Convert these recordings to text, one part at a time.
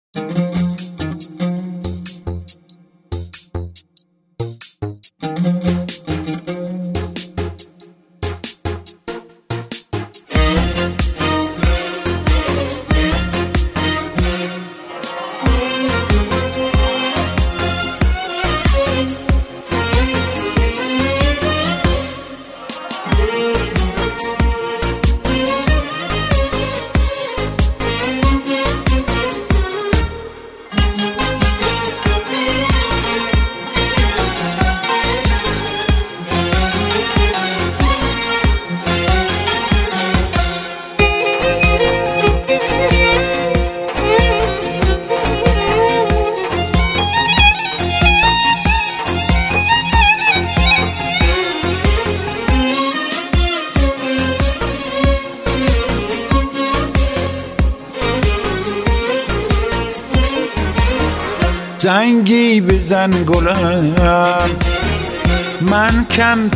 زنگی بزن گلم، من کم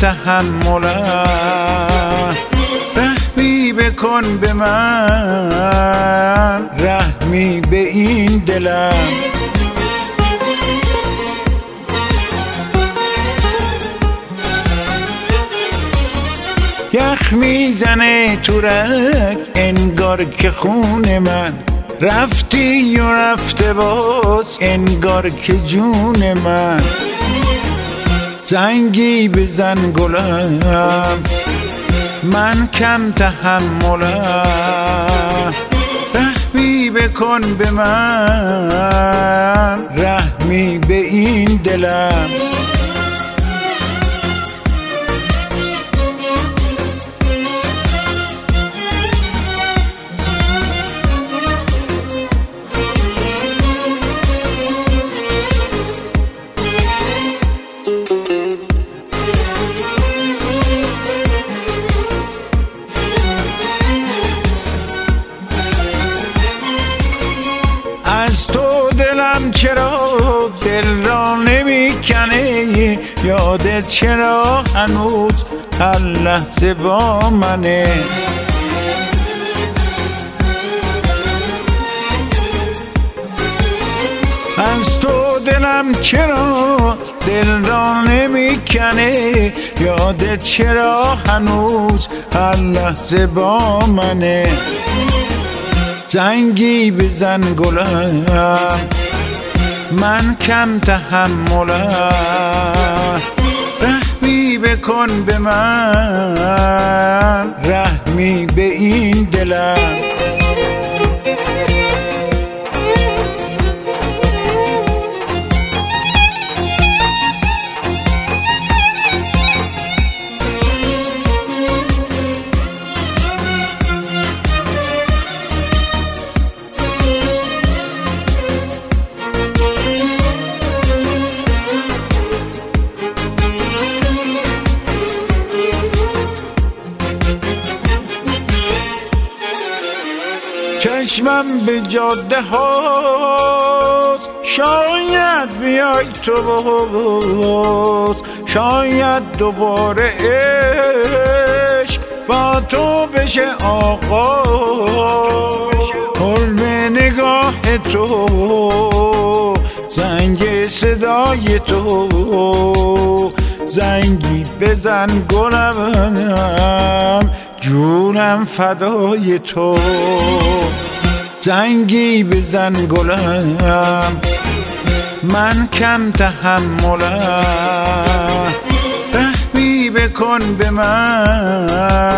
تحملم، رحمی بکن به من، رحمی به این دلم. یخ میزنه تو رگ انگار که خون من، رفتی و رفته باز انگار که جون من. زنگی بزن گلم، من کم تحملم، رحمی بکن به من، رحمی به این دلم. از تو دلم چرا دل را نمیکنه، یادت چرا هنوز هر لحظه با منه. از تو دلم چرا دل را نمیکنه، یادت چرا هنوز هر لحظه با منه. زنگی بزن گلم، من کم تحملم، رحمی بکن به من، رحمی به این دلم. چشمم به جاده هاست، شاید بیای تو باز، شاید دوباره عشق با تو بشه آغاز. حلم نگاه تو، زنگ صدای تو، زنگی بزن گلم، جونم فدای تو. زنگی بزن گلم، من کم تحملم، رحمی بکن به من،